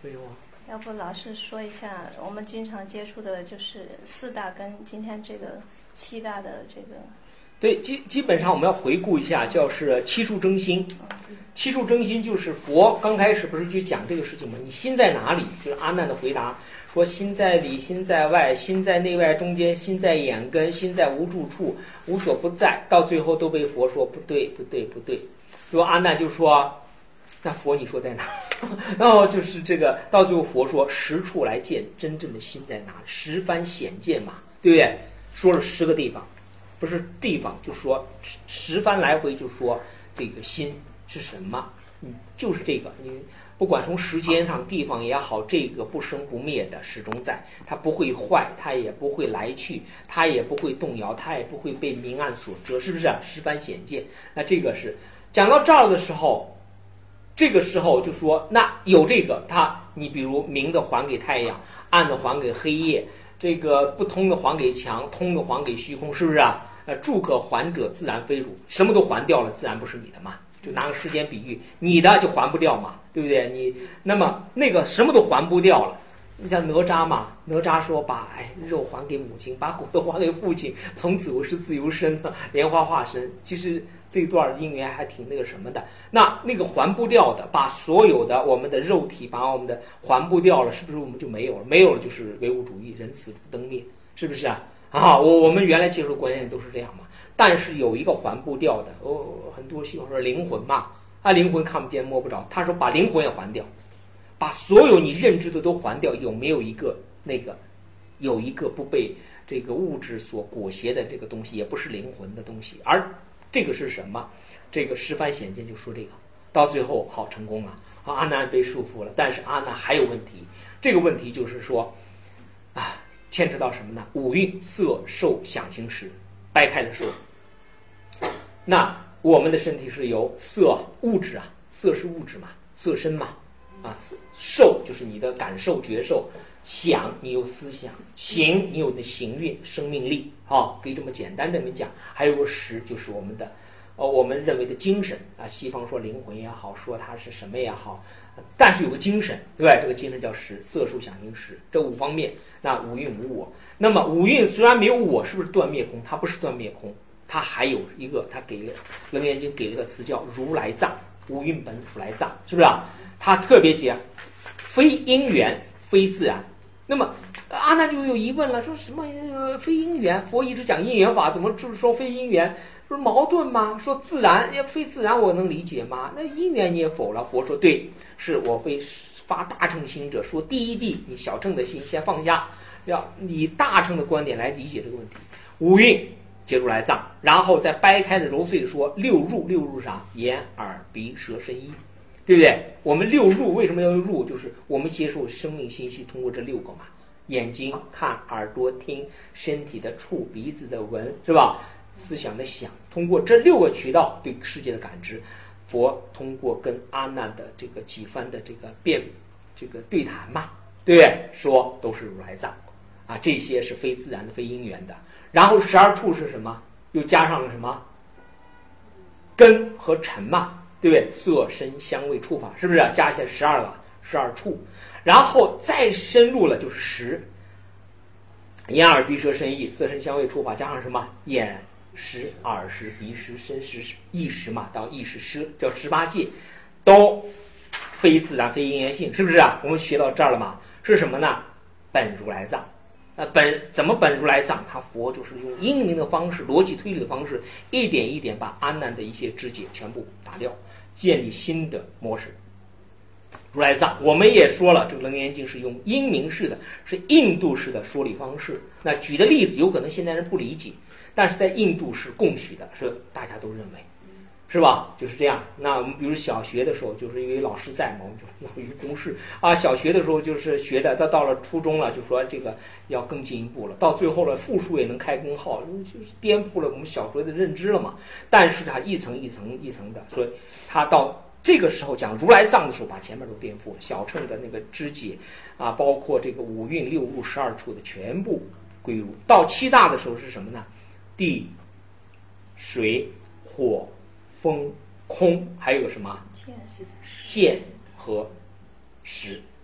没有啊。 要不老师说一下，我们经常接触的就是四大跟今天这个七大的这个。 对，基本上我们要回顾一下，就是七处征心。七处征心就是佛刚开始不是去讲这个事情吗？你心在哪里？就是阿难的回答说：心在里，心在外，心在内外中间，心在眼根，心在无住处，无所不在。到最后都被佛说不对，不对，不对。最后阿难就说：那佛你说在哪？然后就是这个，到最后佛说十处来见真正的心在哪里，十番显见嘛，对不对？说了10个地方，不是地方，就说十番来回就说这个心是什么，就是这个，你不管从时间上、地方也好，这个不生不灭的始终在，它不会坏，它也不会来去，它也不会动摇，它也不会被明暗所遮，是不是？十番显见，那这个是讲到这儿的时候。这个时候就说，那有这个你比如明的还给太阳，暗的还给黑夜，这个不通的还给墙，通的还给虚空，是不是啊？住可还者，自然非汝。什么都还掉了，自然不是你的嘛。就拿个时间比喻，你的就还不掉嘛，对不对？那么那个什么都还不掉了。你像哪吒嘛，哪吒说把肉还给母亲，把骨头还给父亲，从此我是自由身的莲花化身。其实这段因缘还挺那个什么的。那个还不掉的，把所有的我们的肉体，把我们的还不掉了，是不是我们就没有了？没有了就是唯物主义，人死如灯灭，是不是啊？我们原来接受观念都是这样嘛。但是有一个还不掉的，很多喜欢说灵魂嘛，灵魂看不见摸不着，他说把灵魂也还掉。把所有你认知的都还掉，有没有有一个不被这个物质所裹挟的这个东西，也不是灵魂的东西？而这个是什么？这个十番显见就说这个，到最后好成功了，阿难被束缚了，但是阿难还有问题，这个问题就是说牵扯到什么呢？五蕴色受想行识掰开的时候，那我们的身体是由色物质啊，色是物质嘛，色身嘛。受就是你的感受觉受，想你有思想，行你有的行运生命力，可以这么简单这么讲。还有个识就是我们的我们认为的精神西方说灵魂也好，说它是什么也好，但是有个精神，对吧？这个精神叫识，色受想行识，这5方面。那五蕴无我，那么五蕴虽然没有我，是不是断灭空？它不是断灭空，它还有一个，它给了楞严经给了个词叫如来藏，五蕴本如来藏，是不是啊？他特别讲非因缘非自然。那么阿难就有疑问了，说什么非因缘？佛一直讲因缘法，怎么就是说非因缘？不是矛盾吗？说自然非自然，我能理解吗？那因缘你也否了。佛说对，是我非发大乘心者说第一地，你小乘的心先放下，要以大乘的观点来理解这个问题。五蕴皆如来藏，然后再掰开的揉碎的说六入啥？眼耳鼻舌身意，对不对？我们六入为什么要用入？就是我们接受生命信息通过这6个嘛，眼睛看，耳朵听，身体的触，鼻子的闻，是吧？思想的想，通过这6个渠道对世界的感知。佛通过跟阿难的这个几番的这个对谈嘛，对不对？说都是如来藏这些是非自然的、非因缘的。然后12处是什么？又加上了什么？根和尘嘛，对不对？色身香味触法，是不是加起来12处？然后再深入了就是识，眼耳鼻舌身意，色身香味触法加上什么？眼识、耳识、鼻识、身识、意识嘛，到意识识叫18界，都非自然、非因缘性，是不是啊？我们学到这儿了嘛？是什么呢？本如来藏。怎么本如来藏？他佛就是用因明的方式、逻辑推理的方式，一点一点把阿难的一些枝节全部打掉，建立新的模式。如来藏，我们也说了，这个楞严经是用因明式的，是印度式的说理方式。那举的例子有可能现代人不理解，但是在印度是共许的，是大家都认为，是吧？就是这样。那我们比如小学的时候，就是因为老师在嘛，我们就老于公式小学的时候就是学的，到了初中了，就说这个要更进一步了，到最后了复数也能开根号，就是颠覆了我们小时候的认知了嘛。但是它一层一层一层的，所以它到这个时候讲如来藏的时候，把前面都颠覆了，小乘的那个枝节包括这个五蕴六入12处的全部归入。到7大的时候是什么呢？地、水、火、风、空，还有什么？剑和识，这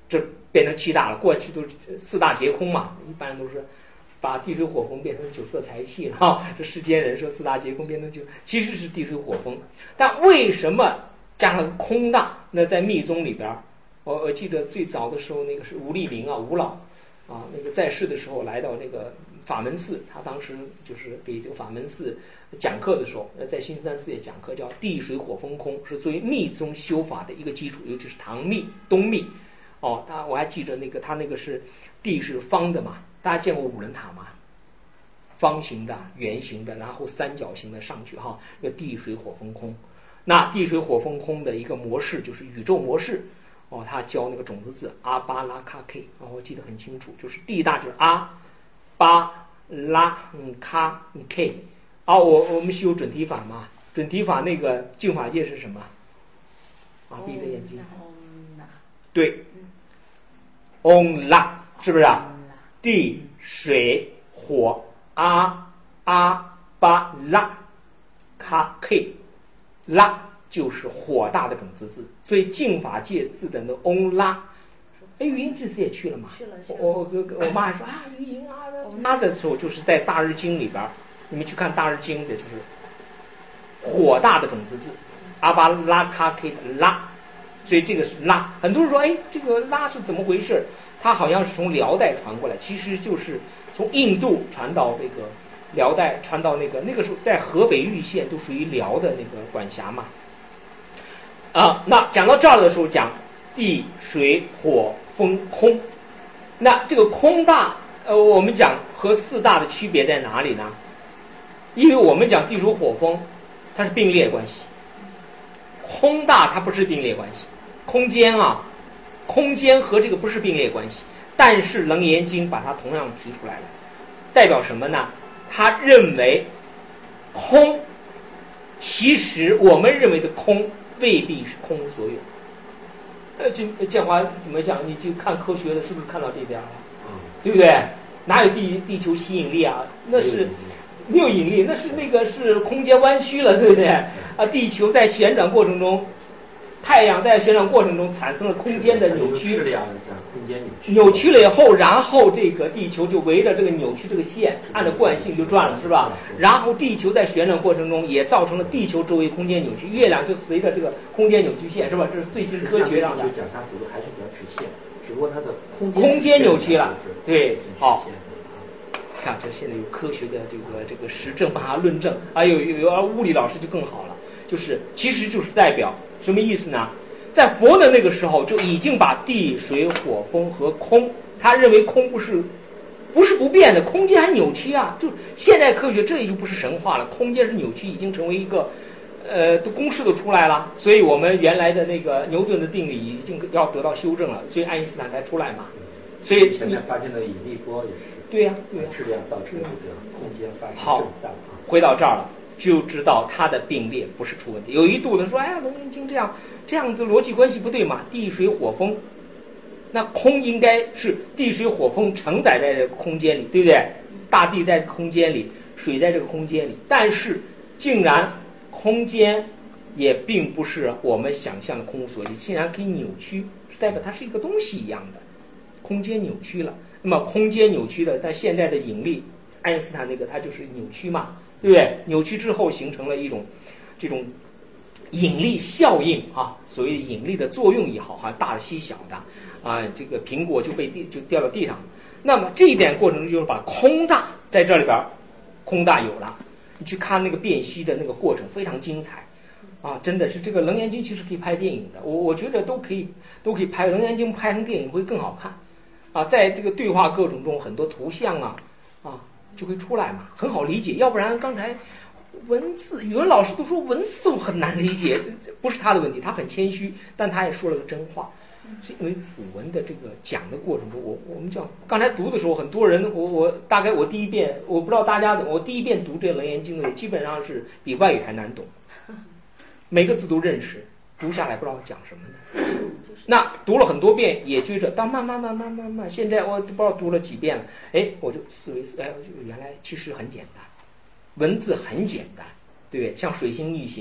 变成7大了。过去都是4大皆空嘛，一般都是把地水火风变成9色财气了哈。这世间人说4大皆空变成其实是地水火风。但为什么加上空大？那在密宗里边，我记得最早的时候，那个是吴立明啊，吴老啊，那个在世的时候来到那个法门寺，他当时就是给这个法门寺讲课的时候，在新山寺也讲课，叫地水火风空，是作为密宗修法的一个基础，尤其是唐密、东密。哦，我还记着那个他那个是地是方的嘛，大家见过5人塔吗？方形的、圆形的，然后三角形的上去哈，叫地水火风空。那地水火风空的一个模式就是宇宙模式。哦，他教那个种子字阿巴拉卡 K， 我记得很清楚，就是地大就是阿巴拉卡 K。我们修准提法嘛，准提法那个净法界是什么？闭着眼睛。对。嗡拉是不是啊？地水火阿巴拉卡 K， 拉就是火大的种子字，所以净法界字的那嗡拉。语音这次也去了嘛？ 去了。 我妈还说语音拉的时候，就是在大日经里边，你们去看大日经的，就是火大的种子字，阿巴拉卡 K 的拉。所以这个是拉，很多人说，这个拉是怎么回事？它好像是从辽代传过来，其实就是从印度传到这个辽代，传到那个时候在河北玉县都属于辽的那个管辖嘛。那讲到这儿的时候讲地水火风空，那这个空大，我们讲和4大的区别在哪里呢？因为我们讲地水火风，它是并列关系。空大它不是并列关系，空间和这个不是并列关系，但是楞严经把它同样提出来了，代表什么呢？他认为空，其实我们认为的空未必是空所有。建华怎么讲？你就看科学的，是不是看到这点了？对不对？哪有地球吸引力啊？那是没有引力，那个是空间弯曲了，对不对？地球在旋转过程中，太阳在旋转过程中产生了空间的扭曲，扭曲了以后，然后这个地球就围着这个扭曲这个线，按照惯性就转了，是吧？然后地球在旋转过程中也造成了地球周围空间扭曲，月亮就随着这个空间扭曲线，是吧？这是最新科学上的。 讲它走的还是比较直线，只不过它的空间扭曲了，对，好。看，这现在有科学的这个实证把它论证，有物理老师就更好了，其实就是代表什么意思呢？在佛的那个时候就已经把地水火风和空，他认为空不是不变的，空间还扭曲啊！就现代科学这也就不是神话了，空间是扭曲，已经成为一个公式都出来了，所以我们原来的那个牛顿的定理已经要得到修正了，所以爱因斯坦才出来嘛。所以现在发现的引力波也是。 对呀， 质量造成这个空间发生好，回到这儿了，就知道它的并列不是出问题。有一度的说，楞严经这样的逻辑关系不对嘛？地水火风，那空应该是地水火风承载在这个空间里，对不对？大地在空间里，水在这个空间里，但是竟然空间也并不是我们想象的空无所有，竟然可以扭曲，是代表它是一个东西一样的，空间扭曲了。那么空间扭曲的，但现在的引力，爱因斯坦那个它就是扭曲嘛，对不对？扭曲之后形成了一种这种引力效应啊，所谓的引力的作用也好，大的吸小的这个苹果就掉到地上。那么这一点过程中就是把空大在这里边，空大有了，你去看那个辨析的那个过程非常精彩真的是这个楞严经其实可以拍电影的，我觉得都可以拍楞严经拍成电影会更好看。在这个对话过程中，很多图像就会出来嘛，很好理解。要不然刚才文字，语文老师都说文字都很难理解，不是他的问题，他很谦虚，但他也说了个真话。是因为古文的这个讲的过程中，我们讲刚才读的时候，很多人我大概我第一遍，我不知道大家我第一遍读这个《楞严经》的时候，基本上是比外语还难懂，每个字都认识，读下来不知道讲什么的。那读了很多遍也觉着，当慢慢，现在我不知道读了几遍了，我就思维就原来其实很简单，文字很简单，对不对？像水星逆行，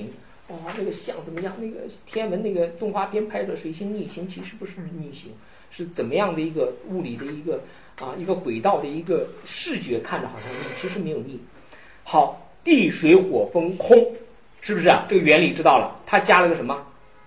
那个像怎么样？那个天文那个动画片拍的水星逆行，其实不是逆行，是怎么样的一个物理的一个轨道的一个视觉，看着好像逆，其实没有逆。好，地水火风空，是不是啊？这个原理知道了，它加了个什么？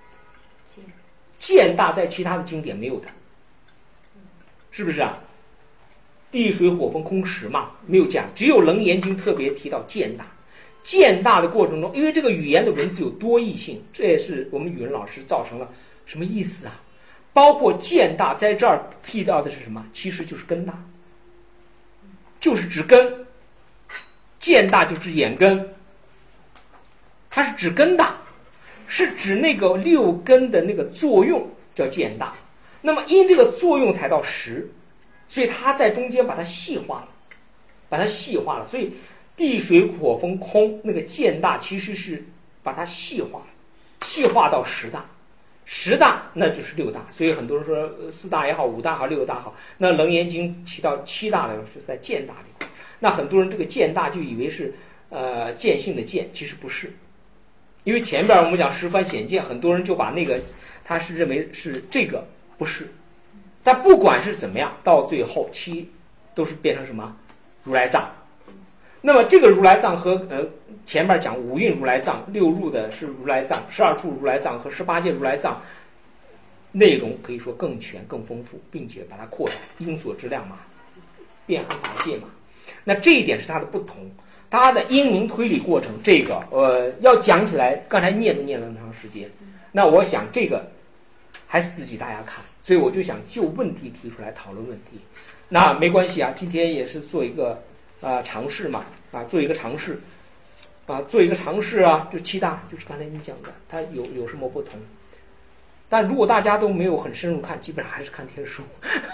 渐大，在其他的经典没有的，是不是啊？地水火风空时嘛，没有加，只有《楞严经》特别提到渐大。渐大的过程中，因为这个语言的文字有多义性，这也是我们语文老师造成了什么意思啊？包括渐大在这儿提到的是什么？其实就是根大，就是指根。渐大就指眼根，它是指根大，是指那个六根的那个作用叫渐大。那么因这个作用才到实，所以它在中间把它细化了，所以地水火风空那个渐大其实是把它细化到十大，十大那就是六大。所以很多人说四大也好，五大好，六大好，那楞严经提到七大的是在渐大里。那很多人这个渐大就以为是见性的见，其实不是，因为前边我们讲十番显见，很多人就把那个他是认为是这个，不是。但不管是怎么样，到最后七都是变成什么如来藏。那么这个如来藏和前面讲五蕴如来藏、六入的是如来藏、12处如来藏和18界如来藏，内容可以说更全更丰富，并且把它扩展，因所知量嘛，变含法界嘛。那这一点是它的不同，它的因明推理过程，这个要讲起来，刚才念了那么长时间，那我想这个还是自己大家看，所以我就想就问题提出来讨论问题。那没关系啊，今天也是做一个尝试嘛，做一个尝试啊，就七大，就是刚才你讲的，它有什么不同？但如果大家都没有很深入看，基本上还是看天书。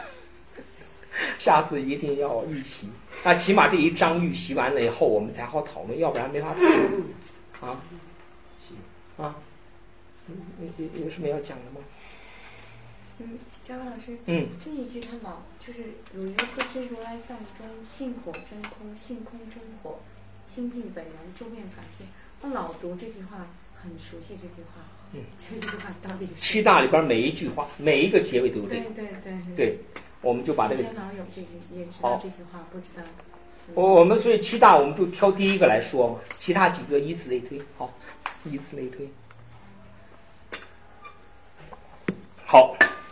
下次一定要预习，那起码这一章预习完了以后，我们才好讨论，要不然没法讨论有什么要讲的吗？ 嘉老师，这一句他就是有一个真如来藏中，性火真空，性空真火，清净本然，周遍法界。我老读这句话，很熟悉这句话。这句话到底是七大里边每一句话，每一个结尾都有这个。对，我们就把这个。 以前老有这句，也知道这句话，不知道。 我们所以七大我们就挑第一个来说嘛，其他几个以此类推。好，以此类推。好。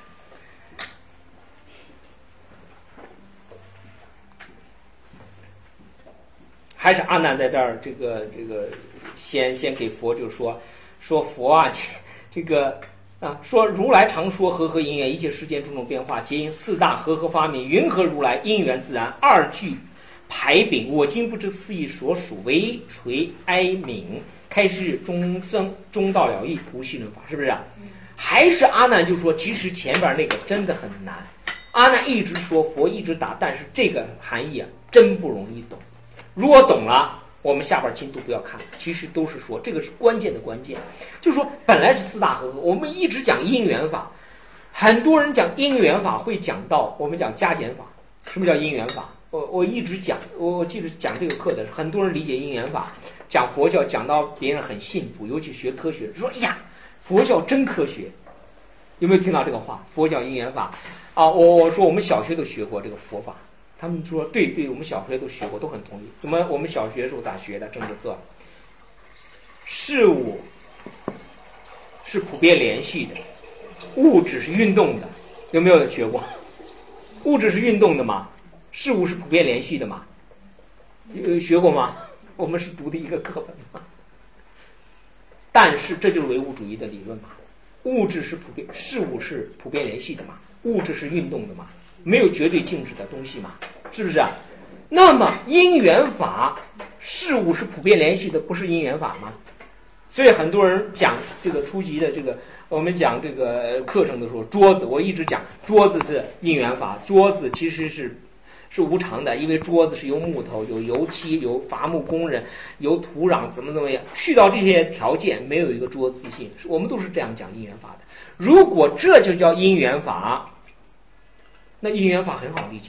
还是阿难在这儿，这个先给佛就说佛啊，这个说如来常说和合因缘，一切世间种种变化，皆因四大和合发明，云何如来因缘自然，二句排丙，我今不知四义所属，唯垂哀悯，开示终生，中道了义，无戏论法，是不是啊？还是阿难就说，其实前边那个真的很难，阿难一直说，佛一直答，但是这个含义啊，真不容易懂。如果懂了，我们下边经都不要看，其实都是说这个是关键的关键，就是说本来是四大和合，我们一直讲因缘法，很多人讲因缘法会讲到我们讲加减法。什么叫因缘法？我一直讲，我记得讲这个课的，很多人理解因缘法，讲佛教讲到别人很信服，尤其学科学说，哎呀，佛教真科学，有没有听到这个话？佛教因缘法啊，我说我们小学都学过这个佛法。他们说对，我们小学都学过，都很同意。怎么我们小学的时候咋学的？政治课，事物是普遍联系的，物质是运动的，有没有学过？物质是运动的嘛，事物是普遍联系的嘛，学过吗？我们是读的一个课本嘛。但是这就是唯物主义的理论嘛，物质是普遍，事物是普遍联系的嘛，物质是运动的嘛。没有绝对静止的东西嘛，是不是啊？那么因缘法，事物是普遍联系的，不是因缘法吗？所以很多人讲这个初级的这个，我们讲这个课程的时候，桌子我一直讲，桌子是因缘法，桌子其实是无常的，因为桌子是由木头、有油漆、有伐木工人、有土壤，怎么样，去到这些条件，没有一个桌子性，我们都是这样讲因缘法的。如果这就叫因缘法，那因缘法很好理解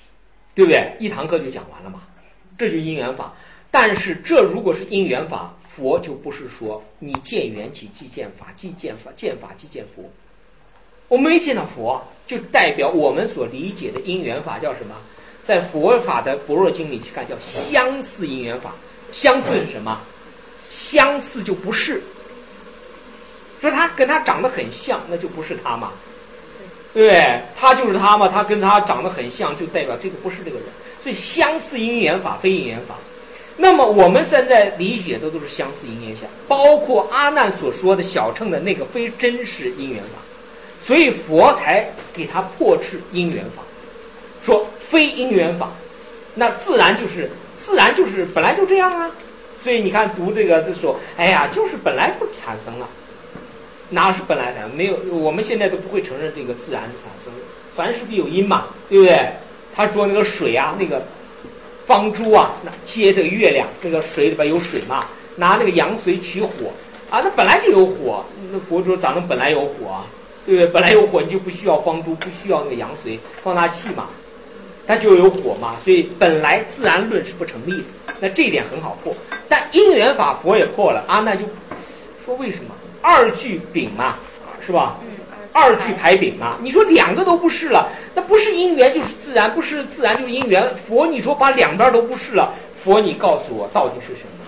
对不对？一堂课就讲完了嘛，这就是因缘法。但是这如果是因缘法， 佛就不是说你见缘起即见法，即见法，见法即见佛。我们没见到佛，就代表我们所理解的因缘法叫什么？在佛法的般若经里去看，叫相似因缘法。相似是什么？相似就不是，说他跟他长得很像，那就不是他嘛。对，他就是他嘛，他跟他长得很像，就代表这个不是这个人。所以相似因缘法非因缘法。那么我们现在理解的都是相似因缘法，包括阿难所说的小乘的那个非真实因缘法，所以佛才给他破斥因缘法，说非因缘法，那自然就是本来就这样啊。所以你看读这个的时候，哎呀，就是本来就产生了，哪是本来产生？没有，我们现在都不会承认这个自然的产生，凡事必有因嘛，对不对？他说那个水啊，那个方珠啊，接这个月亮，这个水里边有水嘛，拿那个阳水取火啊，那本来就有火。那佛说咋能本来有火啊？对不对？本来有火，你就不需要方珠，不需要那个阳水放大器嘛，它就有火嘛。所以本来自然论是不成立的，那这一点很好破。但因缘法佛也破了，阿难就说为什么二句丙嘛，是吧？二句排丙嘛，你说两个都不是了，那不是因缘就是自然，不是自然就是因缘。佛你说把两边都不是了，佛你告诉我到底是什么？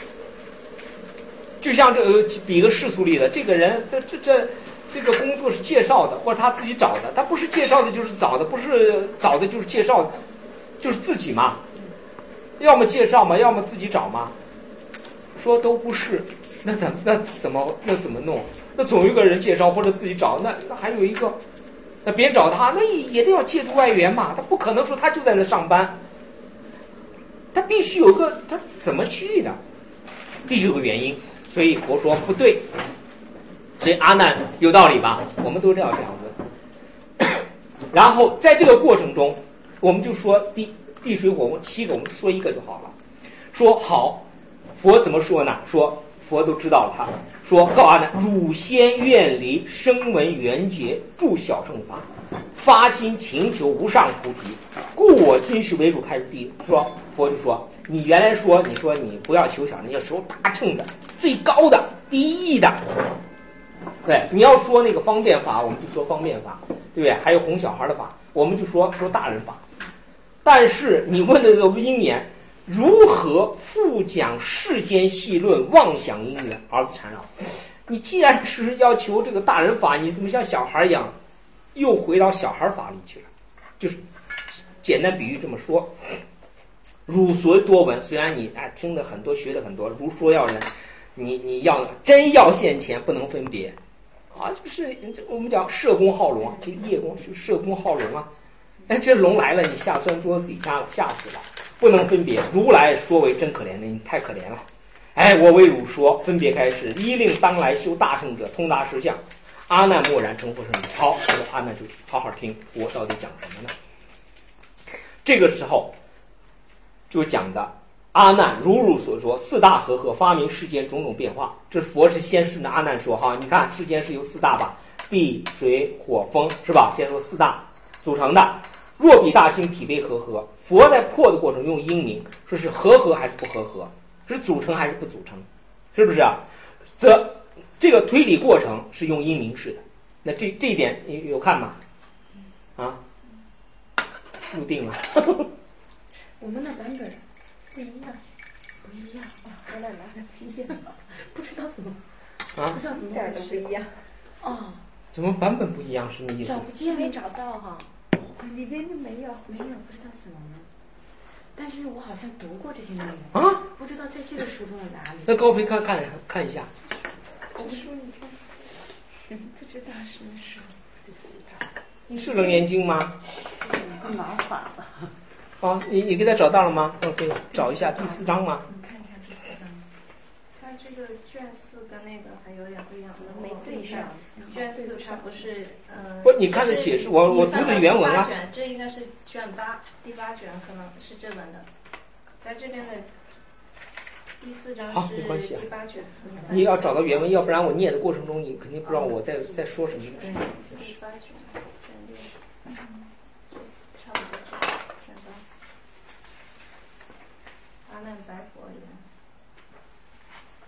就像这个比个世俗例的，这个人这个工作是介绍的，或者他自己找的，他不是介绍的就是找的，不是找的就是介绍的，就是自己嘛，要么介绍嘛，要么自己找嘛。说都不是，那怎么弄？那总有一个人介绍或者自己找，那还有一个，那别人找他，那也得要借助外援嘛。他不可能说他就在那上班，他必须有个他怎么去的，必须有个原因。所以佛说不对，所以阿难有道理吧？我们都要这样问。然后在这个过程中，我们就说地水火风7个，我们说一个就好了。说好。佛怎么说呢？说佛都知道了，他说告阿难：汝先愿离声闻缘觉住小乘法，发心勤求无上菩提，故我今世为汝开示地。说佛就说你原来说你说你不要求小乘，要求大乘的最高的第一义的。对，你要说那个方便法，我们就说方便法，对不对？还有哄小孩的法，我们就说大人法。但是你问的这个因缘。如何复讲世间细论妄想因缘儿子缠绕？你既然是要求这个大人法，你怎么像小孩一样，又回到小孩法里去了？就是简单比喻这么说。汝所多闻，虽然你听的很多，学的很多，如说要人，你要真要现前，不能分别啊！就是我们讲射弓好龙啊，这个叶公是射弓好龙啊。哎，这龙来了，你下钻桌子底下了，吓死了。不能分别，如来说为真可怜的，你太可怜了。哎，我为汝说，分别开示，依令当来修大乘者，通达实相。阿难默然成佛身。好，这个阿难就好好听，我到底讲什么呢？这个时候就讲的阿难如汝所说，四大和合发明世间种种变化。这佛是先顺着阿难说哈，你看世间是由四大吧，地水火风是吧？先说四大组成的。若比大心体悲和合，佛在破的过程用因名，说是和合还是不和合，是组成还是不组成，是不是啊？则这个推理过程是用因名式的。那这一点你有看吗？啊，入定了。 我们的版本不一样，我俩拿的不一样， 不知道怎么不知道怎么点都不一样。 哦， 怎么版本不一样？什么意思？ 找不见， 没找到哈。里边就没有， 不知道怎么了。但是我好像读过这些内容啊， 不知道在这个书中的哪里。 那高飞看一下。 这书你看，不知道什么书。 是楞严经吗？ 更麻烦了。 啊，你给他找到了吗？高飞，找一下第4章吗？ 你看一下第4章。 它这个卷4跟那个还有点不一样，没对上。卷4它不是不，你看的解释，我读的原文啊。 这应该是卷8，第8卷可能是这本的，在这边的第4章是第8卷。 你要找到原文，要不然我念的过程中你肯定不知道我在说什么。 对，第8卷，卷6，差不多这个卷8。阿难白佛言：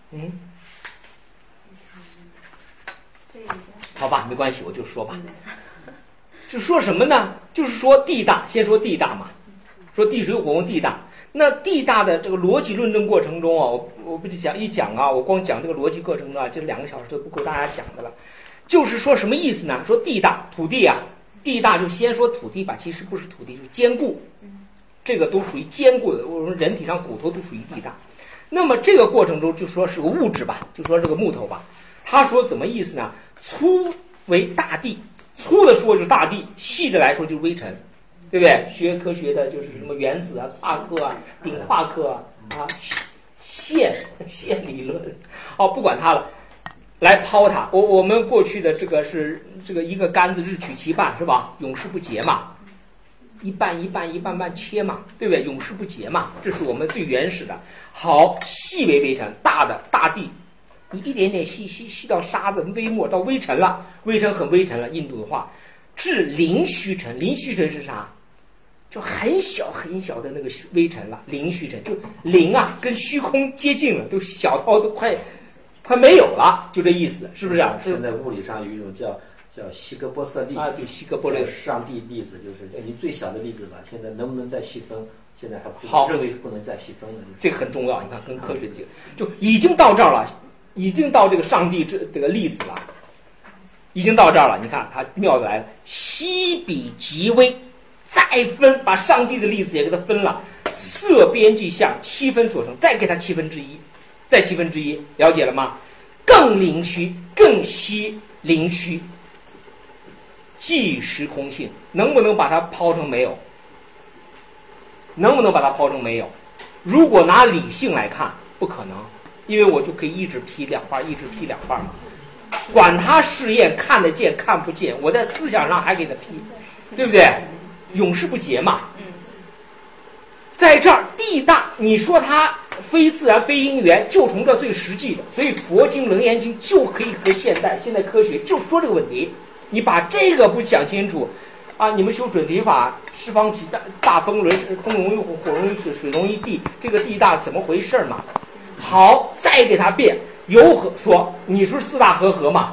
好吧，没关系，我就说吧。就说什么呢？就是说地大，先说地大嘛，说地水火风地大。那地大的这个逻辑论证过程中啊，我不讲啊，我光讲这个逻辑过程啊，这2个小时都不够大家讲的了。就是说什么意思呢？说地大，土地啊，地大就先说土地吧，其实不是土地，就是坚固，这个都属于坚固的。我们人体上骨头都属于地大。那么这个过程中就说是个物质吧，就说这个木头吧。他说怎么意思呢？粗为大地，粗的说就是大地，细的来说就是微尘，对不对？学科学的就是什么原子啊、夸克啊、顶夸克啊、线理论，不管它了。来抛它，我们过去的这个是这个一个杆子日取其半是吧？永世不竭嘛，一半切嘛，对不对？永世不竭嘛，这是我们最原始的。好，细为微尘，大的大地，你一点点细到沙子、微末到微尘了，微尘很微尘了。印度的话，至零虚尘，零虚尘是啥？就很小很小的那个微尘了，零虚尘就零啊，跟虚空接近了，都小到都快没有了，就这意思，是不是？ 现在物理上有一种叫希格波色粒子啊，对，希格波粒子， 上帝粒子，就是你最小的粒子吧。现在能不能再细分？现在还好认为是不能再细分了。 这个很重要，你看跟科学就已经到这儿了，已经到这个上帝这个粒子了，已经到这儿了。你看它妙的来了，稀比极微，再分，把上帝的粒子也给它分了，色边际相7分所成，再给它1/7，再1/7，了解了吗？更灵虚，更稀灵虚，即时空性，能不能把它抛成没有？能不能把它抛成没有？如果拿理性来看，不可能，因为我就可以一直劈2半，一直劈2半嘛。管他试验看得见看不见，我在思想上还给他劈，对不对？永世不竭嘛。在这儿地大，你说它非自然非因缘，就从这最实际的，所以佛经《楞严经》就可以和现代科学就说这个问题。你把这个不讲清楚啊，你们修准提法，十方体大风轮，风容易火，火容易水，水容易地，这个地大怎么回事嘛？好，再给它变，由和说你是4大和嘛？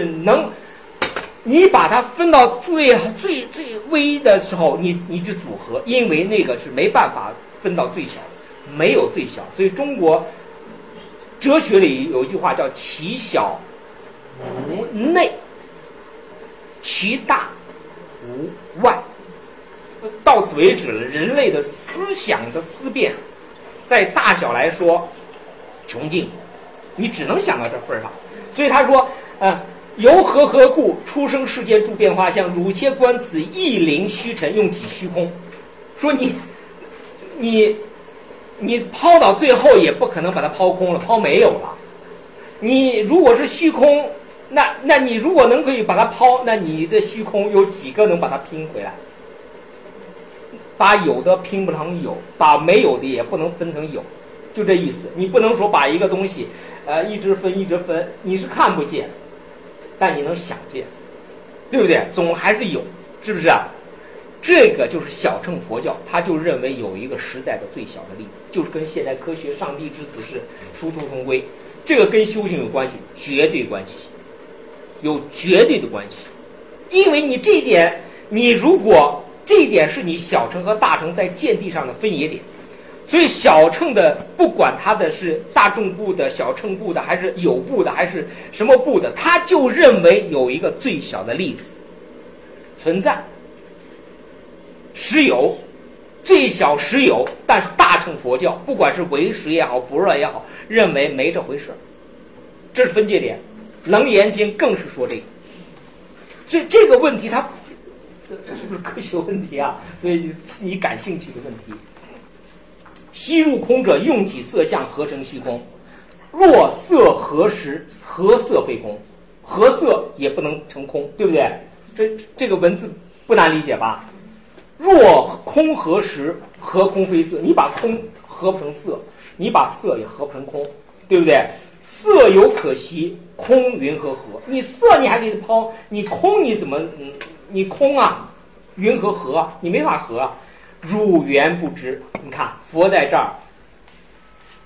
你把它分到最微的时候，你就组合，因为那个是没办法分到最小的，没有最小，所以中国哲学里有一句话叫其小无内，其大无外。到此为止了，人类的思想的思辨，在大小来说穷尽，你只能想到这份上。所以他说由何故出生世间诸变化相，汝切观此一灵虚尘，用几虚空。说你抛到最后也不可能把它抛空了，抛没有了。你如果是虚空，那你如果可以把它抛，那你这虚空有几个能把它拼回来？把有的拼不成有，把没有的也不能分成有，就这意思。你不能说把一个东西一直分，你是看不见，但你能想见，对不对？总还是有，是不是啊？这个就是小乘佛教，他就认为有一个实在的最小的例子，就是跟现代科学上帝之子是殊途同归。这个跟修行有关系，绝对关系，有绝对的关系。因为你这一点，如果这一点是你小乘和大乘在见地上的分野点，所以小乘的不管它的是大众部的、小乘部的，还是有部的，还是什么部的，他就认为有一个最小的粒子存在，实有，最小实有。但是大乘佛教不管是唯识也好，般若也好，认为没这回事，这是分界点。楞严经更是说这个，所以这个问题它是不是科学问题啊？所以你感兴趣的问题。吸入空者，用几色相合成虚空。若色合时，合色非空，合色也不能成空，对不对？这个文字不难理解吧？若空合时，合空非色。你把空合不成色，你把色也合不成空，对不对？色有可吸，空云何合？你色你还给它抛，你空你怎么你空啊？云何合啊？你没法合啊！汝缘不知。你看佛在这儿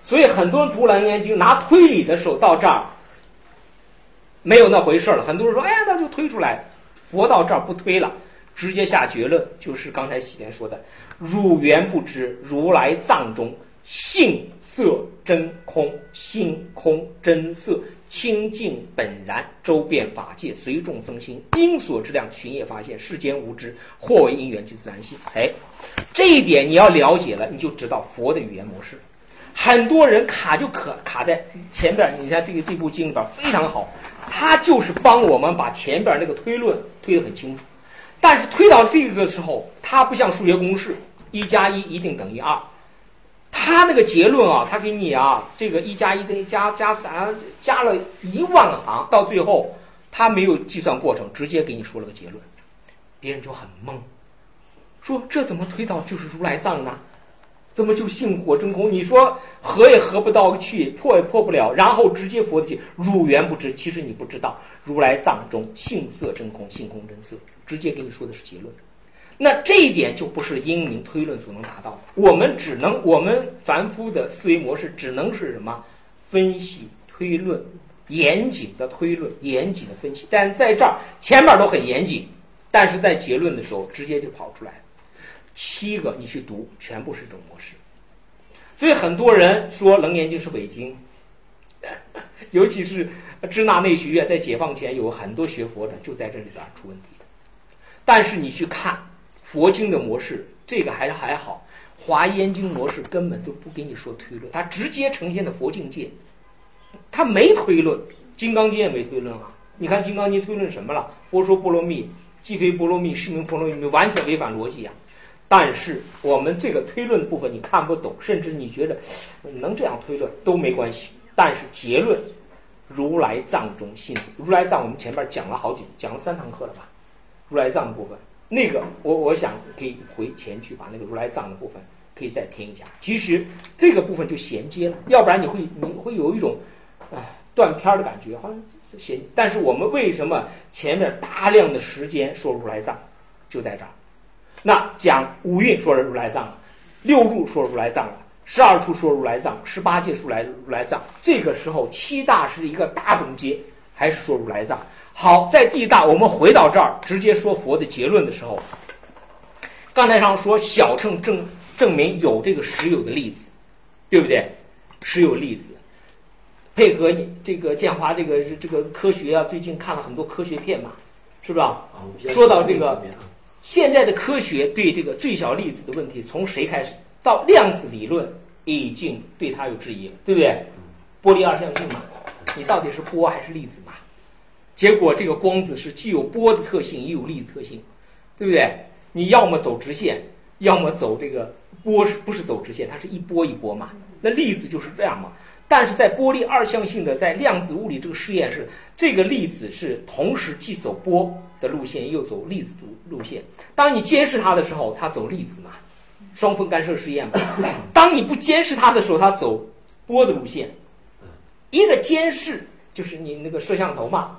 所以很多人读《楞严经》拿推理的时候到这儿没有那回事了。很多人说，哎呀，那就推出来。佛到这儿不推了，直接下结论，就是刚才喜莲说的：汝缘不知，如来藏中性色真空，性空真色，清净本然，周遍法界，随众生心，因所知量，寻业发现，世间无知，或为因缘即自然性。这一点你要了解了，你就知道佛的语言模式。很多人卡在前边，你看这部经里边非常好，它就是帮我们把前边那个推论推得很清楚。但是推到这个时候，它不像数学公式1+1一定等于2，它那个结论啊，它给你啊这个1+1等于加3，加了1万行，到最后它没有计算过程，直接给你说了个结论，别人就很懵，说这怎么推到就是如来藏呢？怎么就性火真空？你说合也合不到去，破也破不了，然后直接佛的汝缘不知，其实你不知道如来藏中性色真空，性空真色，直接给你说的是结论。那这一点就不是因明推论所能达到的。我们凡夫的思维模式只能是什么？分析推论，严谨的推论，严谨的分析。但在这儿前面都很严谨，但是在结论的时候直接就跑出来。7个你去读，全部是这种模式。所以很多人说《楞严经》是伪经，尤其是支那内学院在解放前有很多学佛的就在这里边出问题的。但是你去看佛经的模式，这个还好，华严经模式根本都不给你说推论，它直接呈现的佛境界，它没推论。金刚经也没推论啊，你看金刚经推论什么了？佛说波罗蜜，即非波罗蜜，是名波罗蜜，完全违反逻辑啊。但是我们这个推论部分你看不懂，甚至你觉得能这样推论都没关系。但是结论，如来藏中性，如来藏我们前面讲了讲了3堂课了吧？如来藏的部分，那个我想可以回前去把那个如来藏的部分可以再听一下。其实这个部分就衔接了，要不然你会有一种断片的感觉，好像衔。但是我们为什么前面大量的时间说如来藏，就在这儿。那讲五蕴说了如来藏了，6入说如来藏了，12处说如来藏，18界说如来藏。这个时候7大是一个大总结，还是说如来藏？好，在地大我们回到这儿直接说佛的结论的时候，刚才上说小乘证明有这个实有的例子，对不对？实有例子，配合你这个建华这个科学啊，最近看了很多科学片嘛，是吧？说到这个现在的科学对这个最小粒子的问题，从谁开始？到量子理论已经对它有质疑了，对不对？波粒二象性嘛，你到底是波还是粒子嘛？结果这个光子是既有波的特性，也有粒的特性，对不对？你要么走直线，要么走这个波，不是走直线，它是一波一波嘛。那粒子就是这样嘛。但是在波粒二象性的在量子物理这个实验室，这个粒子是同时既走波的路线，又走粒子路线。当你监视它的时候，它走粒子嘛，双缝干涉实验嘛。当你不监视它的时候，它走波的路线。一个监视就是你那个摄像头嘛，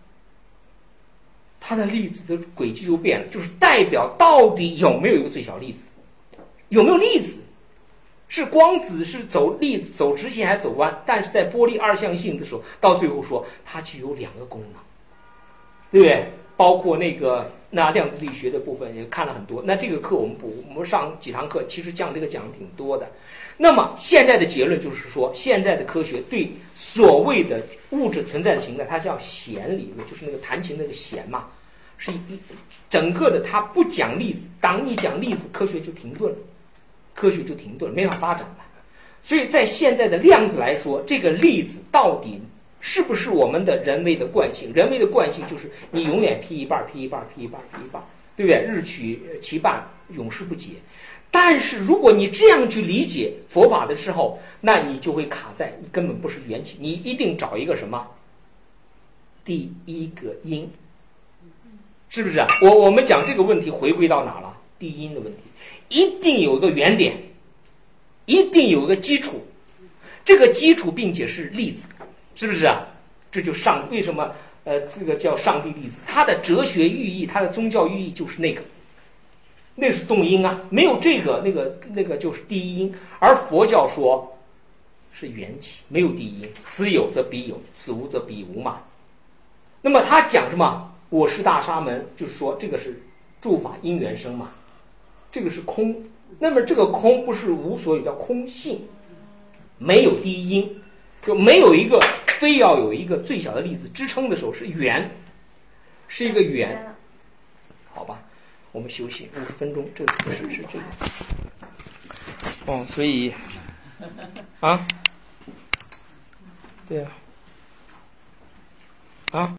它的粒子的轨迹就变了，就是代表到底有没有一个最小粒子，有没有粒子，是光子是走粒子走直线还是走弯？但是在波粒二象性的时候，到最后说它具有2个功能，对不对？包括那量子力学的部分也看了很多。那这个课我们上几堂课，其实讲这个讲的挺多的。那么现在的结论就是说，现在的科学对所谓的物质存在的形态，它叫弦理论，就是那个弹琴那个弦嘛，是整个的它不讲粒子。当你讲粒子，科学就停顿了，没法发展了。所以在现在的量子来说，这个粒子到底是不是我们的人为的惯性？人为的惯性就是你永远劈一半，对不对？日取其半，永世不竭。但是如果你这样去理解佛法的时候，那你就会卡在你根本不是缘起，你一定找一个什么第一个因，是不是啊？我们讲这个问题回归到哪了？第一因的问题，一定有一个原点，一定有一个基础，这个基础并且是粒子，是不是啊？这就为什么这个叫上帝粒子？它的哲学寓意，它的宗教寓意就是那是动因啊，没有这个那个就是第一因。而佛教说是缘起，没有第一因。此有则彼有，此无则彼无嘛。那么他讲什么？我是大沙门，就是说这个是诸法因缘生嘛，这个是空。那么这个空不是无所有，叫空性，没有第一因，就没有一个非要有一个最小的粒子支撑的时候是缘，是一个缘。好吧，我们休息50分钟，这个是这个。哦，所以啊，对啊，啊。